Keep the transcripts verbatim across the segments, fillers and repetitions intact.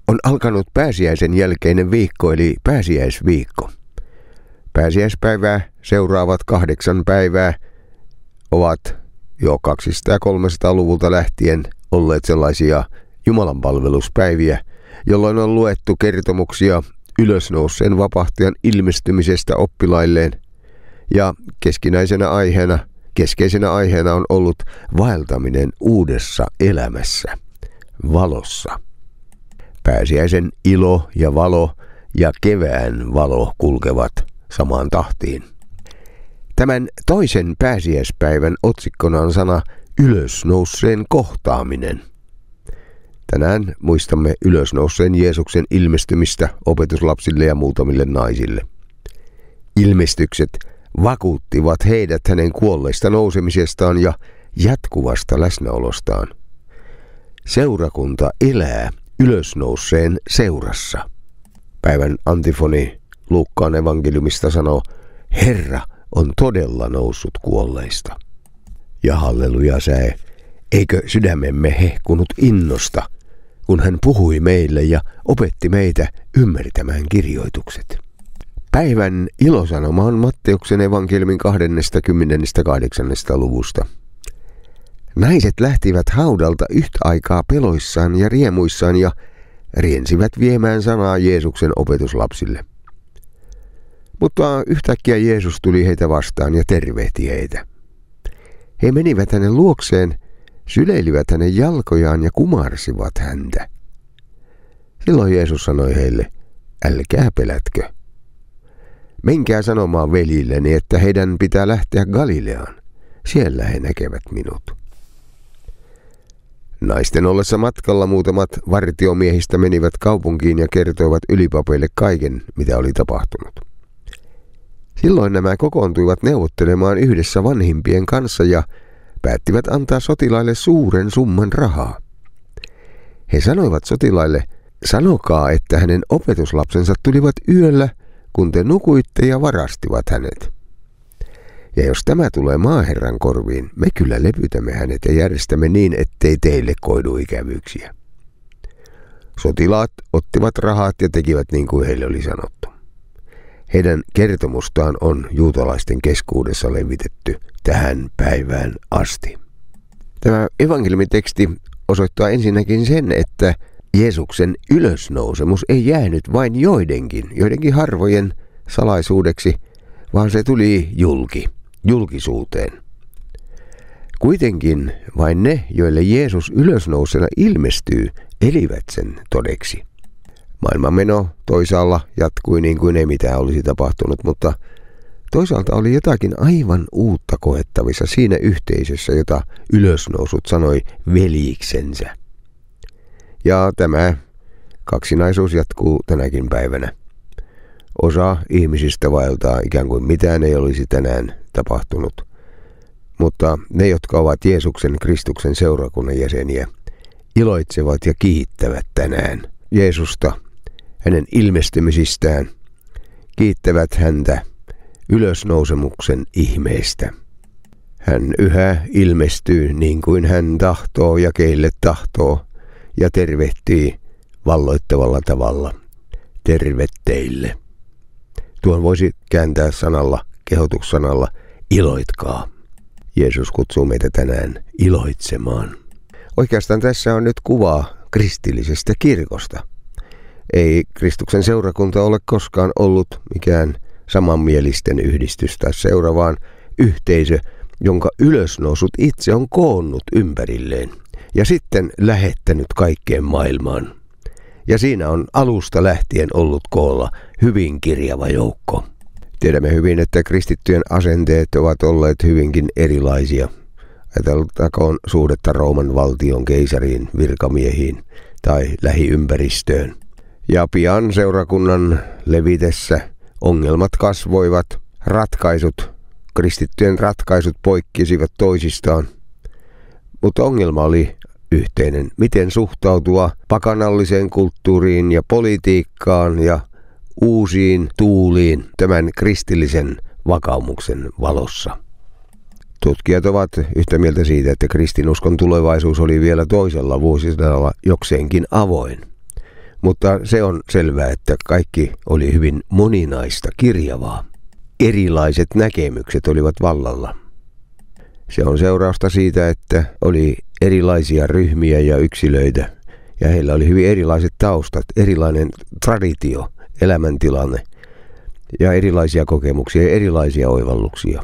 On alkanut pääsiäisen jälkeinen viikko eli pääsiäisviikko. Pääsiäispäivää seuraavat kahdeksan päivää ovat jo kaksisataa-kolmesataaluvulta lähtien olleet sellaisia jumalanpalveluspäiviä, jolloin on luettu kertomuksia ylösnouseen vapahtajan ilmestymisestä oppilailleen, ja keskinäisenä aiheena, keskeisenä aiheena on ollut vaeltaminen uudessa elämässä, valossa. Pääsiäisen ilo ja valo ja kevään valo kulkevat samaan tahtiin. Tämän toisen pääsiäispäivän otsikkona on sana ylösnouseen kohtaaminen. Tänään muistamme ylösnouseen Jeesuksen ilmestymistä opetuslapsille ja muutamille naisille. Ilmestykset vakuuttivat heidät hänen kuolleista nousemisestaan ja jatkuvasta läsnäolostaan. Seurakunta elää ylösnouseen seurassa. Päivän antifoni Luukkaan evankeliumista sanoo, Herra on todella noussut kuolleista. Ja halleluja säe, eikö sydämemme hehkunut innosta, kun hän puhui meille ja opetti meitä ymmärtämään kirjoitukset. Päivän ilosanoma on Matteuksen evankeliumin kaksikymmentäkahdeksan luvusta. Naiset lähtivät haudalta yhtä aikaa peloissaan ja riemuissaan ja riensivät viemään sanaa Jeesuksen opetuslapsille. Mutta yhtäkkiä Jeesus tuli heitä vastaan ja tervehti heitä. He menivät hänen luokseen, syleilivät hänen jalkojaan ja kumarsivat häntä. Silloin Jeesus sanoi heille, älkää pelätkö. Menkää sanomaan veljilleni, että heidän pitää lähteä Galileaan. Siellä he näkevät minut. Naisten ollessa matkalla muutamat vartiomiehistä menivät kaupunkiin ja kertoivat ylipapeille kaiken, mitä oli tapahtunut. Silloin nämä kokoontuivat neuvottelemaan yhdessä vanhimpien kanssa ja päättivät antaa sotilaille suuren summan rahaa. He sanoivat sotilaille, sanokaa, että hänen opetuslapsensa tulivat yöllä, kun te nukuitte ja varastivat hänet. Ja jos tämä tulee maaherran korviin, me kyllä lepytämme hänet ja järjestämme niin, ettei teille koidu ikävyyksiä. Sotilaat ottivat rahat ja tekivät niin kuin heille oli sanottu. Heidän kertomustaan on juutalaisten keskuudessa levitetty tähän päivään asti. Tämä evankeliumiteksti osoittaa ensinnäkin sen, että Jeesuksen ylösnousemus ei jäänyt vain joidenkin, joidenkin harvojen salaisuudeksi, vaan se tuli julki, julkisuuteen. Kuitenkin vain ne, joille Jeesus ylösnousena ilmestyy, elivät sen todeksi. Maailmanmeno toisaalla jatkui niin kuin ei mitään olisi tapahtunut, mutta toisaalta oli jotakin aivan uutta koettavissa siinä yhteisössä, jota ylösnousut sanoi veljiksensä. Ja tämä kaksinaisuus jatkuu tänäkin päivänä. Osa ihmisistä vaeltaa ikään kuin mitään ei olisi tänään tapahtunut. Mutta ne, jotka ovat Jeesuksen Kristuksen seurakunnan jäseniä, iloitsevat ja kiittävät tänään Jeesusta, hänen ilmestymisistään, kiittävät häntä ylösnousemuksen ihmeestä. Hän yhä ilmestyy niin kuin hän tahtoo ja keille tahtoo ja tervehtii valloittavalla tavalla. Terve teille. Tuon voisi kääntää sanalla, kehotussanalla, iloitkaa. Jeesus kutsuu meitä tänään iloitsemaan. Oikeastaan tässä on nyt kuva kristillisestä kirkosta. Ei Kristuksen seurakunta ole koskaan ollut mikään samanmielisten yhdistys tai seura, vaan yhteisö, jonka ylösnousut itse on koonnut ympärilleen ja sitten lähettänyt kaikkeen maailmaan. Ja siinä on alusta lähtien ollut koolla hyvin kirjava joukko. Tiedämme hyvin, että kristittyjen asenteet ovat olleet hyvinkin erilaisia. Ajateltakoon suhdetta Rooman valtion keisariin, virkamiehiin tai lähiympäristöön. Ja pian seurakunnan levitessä ongelmat kasvoivat, ratkaisut, kristittyjen ratkaisut poikkesivat toisistaan. Mutta ongelma oli yhteinen, miten suhtautua pakanalliseen kulttuuriin ja politiikkaan ja uusiin tuuliin tämän kristillisen vakaumuksen valossa. Tutkijat ovat yhtä mieltä siitä, että kristinuskon tulevaisuus oli vielä toisella vuosisadalla jokseenkin avoin. Mutta se on selvää, että kaikki oli hyvin moninaista, kirjavaa. Erilaiset näkemykset olivat vallalla. Se on seurausta siitä, että oli erilaisia ryhmiä ja yksilöitä, ja heillä oli hyvin erilaiset taustat, erilainen traditio, elämäntilanne, ja erilaisia kokemuksia ja erilaisia oivalluksia.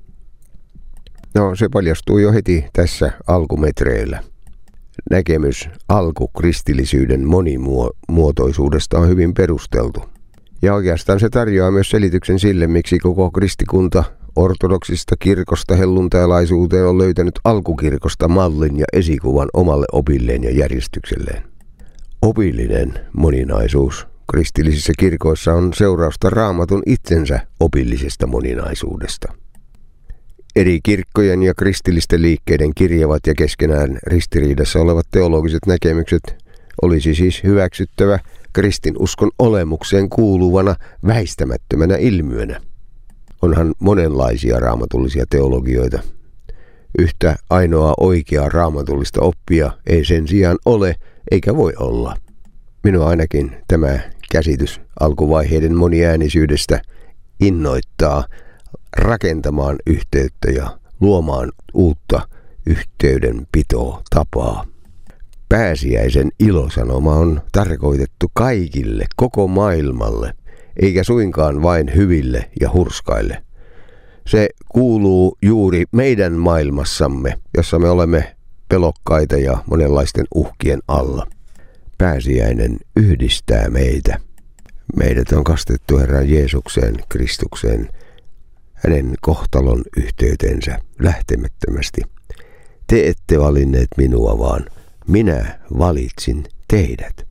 No, se paljastuu jo heti tässä alkumetreillä. Näkemys alkukristillisyyden monimuotoisuudesta on hyvin perusteltu. Ja oikeastaan se tarjoaa myös selityksen sille, miksi koko kristikunta ortodoksista kirkosta helluntailaisuuteen on löytänyt alkukirkosta mallin ja esikuvan omalle opilleen ja järjestykselleen. Opillinen moninaisuus kristillisissä kirkoissa on seurausta Raamatun itsensä opillisesta moninaisuudesta. Eri kirkkojen ja kristillisten liikkeiden kirjavat ja keskenään ristiriidassa olevat teologiset näkemykset olisi siis hyväksyttävä kristinuskon olemukseen kuuluvana väistämättömänä ilmiönä. Onhan monenlaisia raamatullisia teologioita. Yhtä ainoa oikeaa raamatullista oppia ei sen sijaan ole eikä voi olla. Minua ainakin tämä käsitys alkuvaiheiden moniäänisyydestä innoittaa rakentamaan yhteyttä ja luomaan uutta yhteydenpitoa tapaa. Pääsiäisen ilosanoma on tarkoitettu kaikille, koko maailmalle, eikä suinkaan vain hyville ja hurskaille. Se kuuluu juuri meidän maailmassamme, jossa me olemme pelokkaita ja monenlaisten uhkien alla. Pääsiäinen yhdistää meitä. Meidät on kastettu Herran Jeesukseen, Kristukseen, hänen kohtalon yhteytensä lähtemättömästi. Te ette valinneet minua, vaan minä valitsin teidät.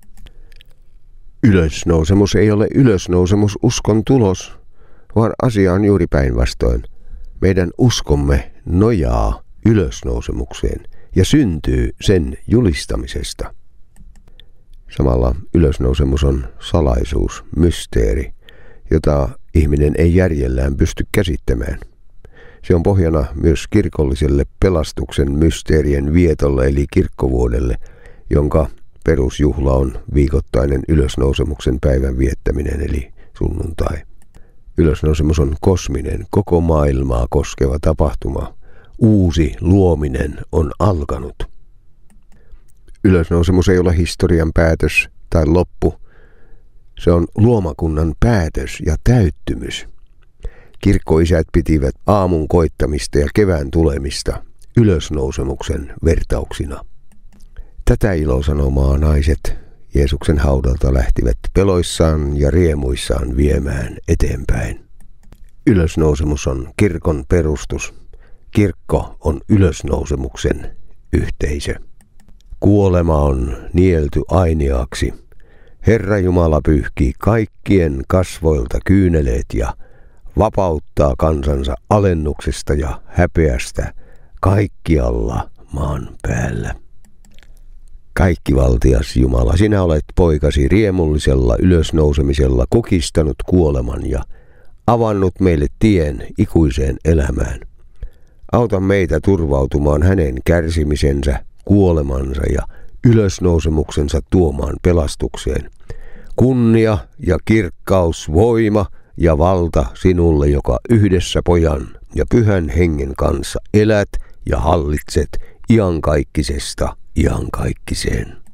Ylösnousemus ei ole ylösnousemus uskon tulos, vaan asia on juuri päinvastoin. Meidän uskomme nojaa ylösnousemukseen ja syntyy sen julistamisesta. Samalla ylösnousemus on salaisuus, mysteeri, jota ihminen ei järjellään pysty käsittämään. Se on pohjana myös kirkolliselle pelastuksen mysteerien vietolle eli kirkkovuodelle, jonka perusjuhla on viikoittainen ylösnousemuksen päivän viettäminen eli sunnuntai. Ylösnousemus on kosminen, koko maailmaa koskeva tapahtuma. Uusi luominen on alkanut. Ylösnousemus ei ole historian päätös tai loppu. Se on luomakunnan päätös ja täyttymys. Kirkkoisät pitivät aamun koittamista ja kevään tulemista ylösnousemuksen vertauksina. Tätä ilosanomaa naiset Jeesuksen haudalta lähtivät peloissaan ja riemuissaan viemään eteenpäin. Ylösnousemus on kirkon perustus. Kirkko on ylösnousemuksen yhteisö. Kuolema on nielty ainiaaksi. Herra Jumala pyyhkii kaikkien kasvoilta kyyneleet ja vapauttaa kansansa alennuksesta ja häpeästä kaikkialla maan päällä. Kaikkivaltias Jumala, sinä olet poikasi riemullisella ylösnousemisella kukistanut kuoleman ja avannut meille tien ikuiseen elämään. Auta meitä turvautumaan hänen kärsimisensä, kuolemansa ja ylösnousemuksensa tuomaan pelastukseen. Kunnia ja kirkkaus, voima ja valta sinulle, joka yhdessä Pojan ja Pyhän Hengen kanssa elät ja hallitset iankaikkisesta iankaikkiseen.